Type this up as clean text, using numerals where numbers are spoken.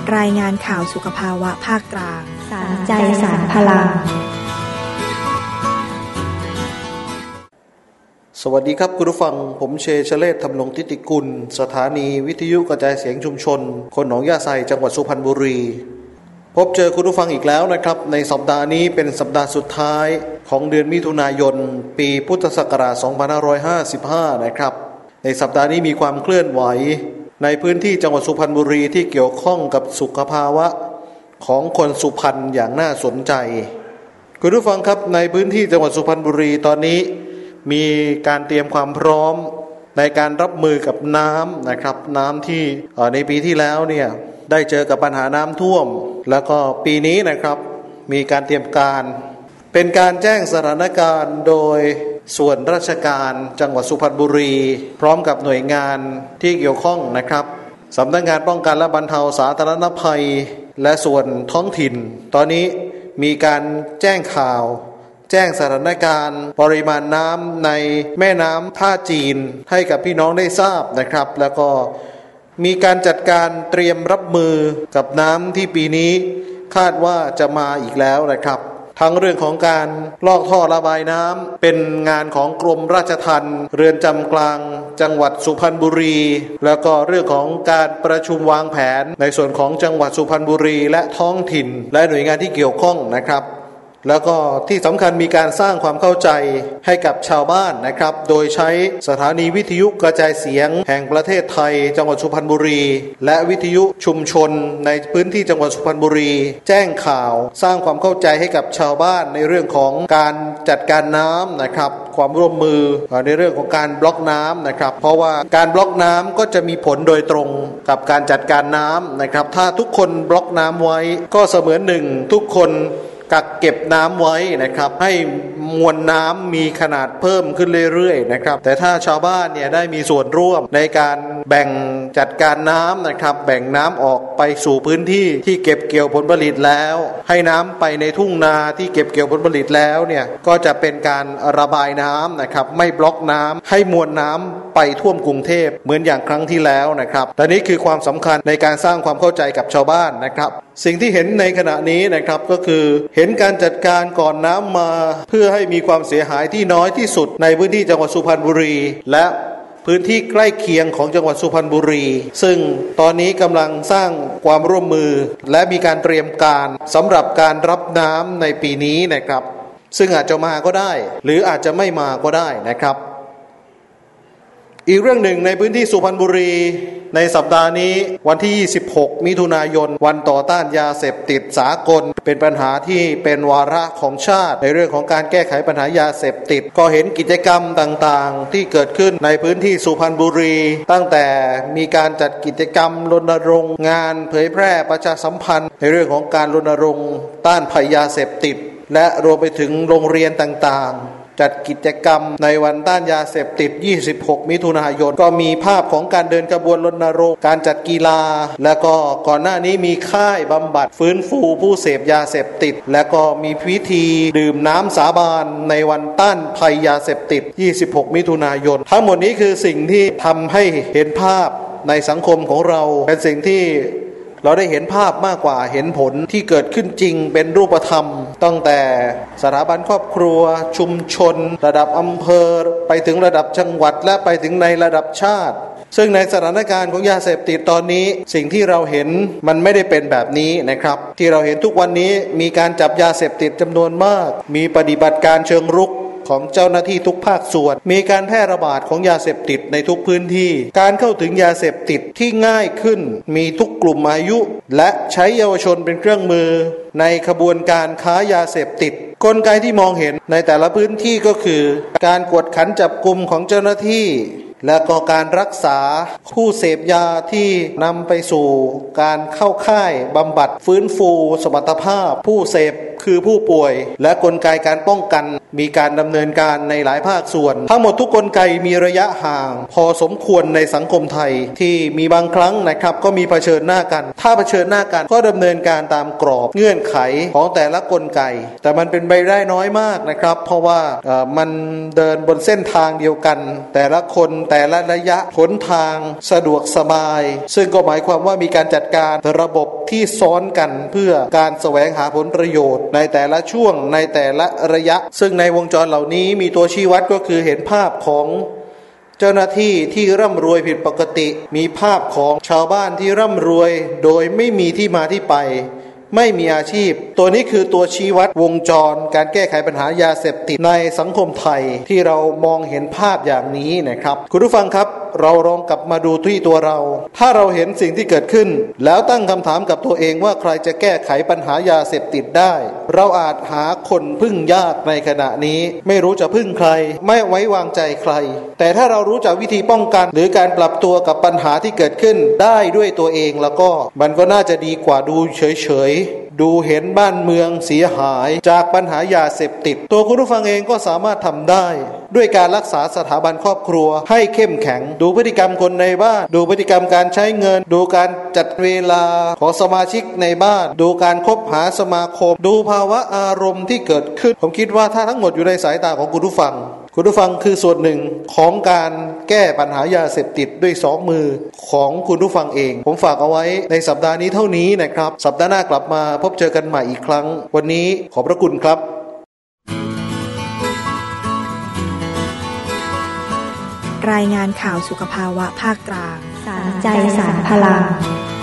รายงานข่าวสุขภาวะภาคกลางสารใจสารพลังสวัสดีครับคุณผู้ฟังผมเชษเลศธรรมรงทิติกุลสถานีวิทยุกระจายเสียงชุมชนคนหนองยาไซจังหวัดสุพรรณบุรีพบเจอคุณผู้ฟังอีกแล้วนะครับในสัปดาห์นี้เป็นสัปดาห์สุดท้ายของเดือนมิถุนายนปีพุทธศักราช2555นะครับในสัปดาห์นี้มีความเคลื่อนไหวในพื้นที่จังหวัดสุพรรณบุรีที่เกี่ยวข้องกับสุขภาวะของคนสุพรรณอย่างน่าสนใจคุณผู้ฟังครับในพื้นที่จังหวัดสุพรรณบุรีตอนนี้มีการเตรียมความพร้อมในการรับมือกับน้ำนะครับน้ำที่ในปีที่แล้วเนี่ยได้เจอกับปัญหาน้ำท่วมแล้วก็ปีนี้นะครับมีการเตรียมการเป็นการแจ้งสถานการณ์โดยส่วนราชการจังหวัดสุพรรณบุรีพร้อมกับหน่วยงานที่เกี่ยวข้องนะครับสำนักงานป้องกันและบรรเทาสาธารณภัยและส่วนท้องถิ่นตอนนี้มีการแจ้งข่าวแจ้งสถานการณ์ปริมาณน้ำในแม่น้ำท่าจีนให้กับพี่น้องได้ทราบนะครับแล้วก็มีการจัดการเตรียมรับมือกับน้ำที่ปีนี้คาดว่าจะมาอีกแล้วนะครับทั้งเรื่องของการลอกท่อระบายน้ำเป็นงานของกรมราชทัณฑ์เรือนจำกลางจังหวัดสุพรรณบุรีแล้วก็เรื่องของการประชุมวางแผนในส่วนของจังหวัดสุพรรณบุรีและท้องถิ่นและหน่วยงานที่เกี่ยวข้องนะครับแล้วก็ที่สำคัญมีการสร้างความเข้าใจให้กับชาวบ้านนะครับโดยใช้สถานีวิทยุกระจายเสียงแห่งประเทศไทยจังหวัดสุพรรณบุรีและวิทยุชุมชนในพื้นที่จังหวัดสุพรรณบุรีแจ้งข่าวสร้างความเข้าใจให้กับชาวบ้านในเรื่องของการจัดการน้ำนะครับความร่วมมือในเรื่องของการบล็อกน้ำนะครับเพราะว่าการบล็อกน้ำก็จะมีผลโดยตรงกับการจัดการน้ำนะครับถ้าทุกคนบล็อกน้ำไว้ก็เสมือนหนึ่งทุกคนกักเก็บน้ำไว้นะครับให้มวลน้ำมีขนาดเพิ่มขึ้นเรื่อยๆนะครับแต่ถ้าชาวบ้านเนี่ยได้มีส่วนร่วมในการแบ่งจัดการน้ำนะครับแบ่งน้ำออกไปสู่พื้นที่ที่เก็บเกี่ยวผลผลิตแล้วให้น้ำไปในทุ่งนาที่เก็บเกี่ยวผลผลิตแล้วเนี่ยก็จะเป็นการระบายน้ำนะครับไม่บล็อกน้ำให้มวลน้ำไปท่วมกรุงเทพเหมือนอย่างครั้งที่แล้วนะครับและนี่คือความสำคัญในการสร้างความเข้าใจกับชาวบ้านนะครับสิ่งที่เห็นในขณะนี้นะครับก็คือเห็นการจัดการก่อนน้ำมาเพื่อให้มีความเสียหายที่น้อยที่สุดในพื้นที่จังหวัดสุพรรณบุรีและพื้นที่ใกล้เคียงของจังหวัดสุพรรณบุรีซึ่งตอนนี้กำลังสร้างความร่วมมือและมีการเตรียมการสำหรับการรับน้ำในปีนี้นะครับซึ่งอาจจะมาก็ได้หรืออาจจะไม่มาก็ได้นะครับอีกเรื่องหนึ่งในพื้นที่สุพรรณบุรีในสัปดาห์นี้วันที่26มิถุนายนวันต่อต้านยาเสพติดสากลเป็นปัญหาที่เป็นวาระของชาติในเรื่องของการแก้ไขปัญหายาเสพติดก็เห็นกิจกรรมต่างๆที่เกิดขึ้นในพื้นที่สุพรรณบุรีตั้งแต่มีการจัดกิจกรรมรณรงค์งานเผยแพร่ประชาสัมพันธ์ในเรื่องของการรณรงค์ต้านภัยยาเสพติดและรวมไปถึงโรงเรียนต่างๆจัดกิจกรรมในวันต้านยาเสพติด26มิถุนายนก็มีภาพของการเดินขบวนรณรงค์การจัดกีฬาและก็ก่อนหน้านี้มีค่ายบำบัดฟื้นฟูผู้เสพยาเสพติดและก็มีพิธีดื่มน้ำสาบานในวันต้านภัยยาเสพติด26มิถุนายนทั้งหมดนี้คือสิ่งที่ทำให้เห็นภาพในสังคมของเราเป็นสิ่งที่เราได้เห็นภาพมากกว่าเห็นผลที่เกิดขึ้นจริงเป็นรูปธรรมตั้งแต่สถาบันครอบครัวชุมชนระดับอำเภอไปถึงระดับจังหวัดและไปถึงในระดับชาติซึ่งในสถานการณ์ของยาเสพติดตอนนี้สิ่งที่เราเห็นมันไม่ได้เป็นแบบนี้นะครับที่เราเห็นทุกวันนี้มีการจับยาเสพติดจำนวนมากมีปฏิบัติการเชิงรุกของเจ้าหน้าที่ทุกภาคส่วนมีการแพร่ระบาดของยาเสพติดในทุกพื้นที่การเข้าถึงยาเสพติดที่ง่ายขึ้นมีทุกกลุ่มอายุและใช้เยาวชนเป็นเครื่องมือในขบวนการค้ายาเสพติดกลไกที่มองเห็นในแต่ละพื้นที่ก็คือการกวดขันจับกุมของเจ้าหน้าที่และก็การรักษาผู้เสพยาที่นำไปสู่การเข้าค่ายบำบัดฟื้นฟูสมรรถภาพผู้เสพคือผู้ป่วยและกลไกการป้องกันมีการดำเนินการในหลายภาคส่วนทั้งหมดทุกกลไกมีระยะห่างพอสมควรในสังคมไทยที่มีบางครั้งนะครับก็มีเผชิญหน้ากันถ้าเผชิญหน้ากันก็ดำเนินการตามกรอบเงื่อนไขของแต่ละกลไกแต่มันเป็นไปได้น้อยมากนะครับเพราะว่ามันเดินบนเส้นทางเดียวกันแต่ละคนแต่ละระยะหนทางสะดวกสบายซึ่งก็หมายความว่ามีการจัดการระบบที่ซ้อนกันเพื่อการแสวงหาผลประโยชน์ในแต่ละช่วงในแต่ละระยะซึ่งในวงจรเหล่านี้มีตัวชี้วัดก็คือเห็นภาพของเจ้าหน้าที่ที่ร่ำรวยผิดปกติมีภาพของชาวบ้านที่ร่ำรวยโดยไม่มีที่มาที่ไปไม่มีอาชีพตัวนี้คือตัวชี้วัดวงจรการแก้ไขปัญหายาเสพติดในสังคมไทยที่เรามองเห็นภาพอย่างนี้นะครับคุณผู้ฟังครับเราลองกลับมาดูที่ตัวเราถ้าเราเห็นสิ่งที่เกิดขึ้นแล้วตั้งคำถามกับตัวเองว่าใครจะแก้ไขปัญหายาเสพติดได้เราอาจหาคนพึ่งยากในขณะนี้ไม่รู้จะพึ่งใครไม่ไว้วางใจใครแต่ถ้าเรารู้จักวิธีป้องกันหรือการปรับตัวกับปัญหาที่เกิดขึ้นได้ด้วยตัวเองแล้วก็มันก็น่าจะดีกว่าดูเฉยดูเห็นบ้านเมืองเสียหายจากปัญหายาเสพติดตัวคุณผู้ฟังเองก็สามารถทำได้ด้วยการรักษาสถาบันครอบครัวให้เข้มแข็งดูพฤติกรรมคนในบ้านดูพฤติกรรมการใช้เงินดูการจัดเวลาของสมาชิกในบ้านดูการคบหาสมาคมดูภาวะอารมณ์ที่เกิดขึ้นผมคิดว่าถ้าทั้งหมดอยู่ในสายตาของคุณผู้ฟังคือส่วนหนึ่งของการแก้ปัญหายาเสพติดด้วยสองมือของคุณผู้ฟังเองผมฝากเอาไว้ในสัปดาห์นี้เท่านี้นะครับสัปดาห์หน้ากลับมาพบเจอกันใหม่อีกครั้งวันนี้ขอบพระคุณครับรายงานข่าวสุขภาวะภาคกลางสารใจสารพลัง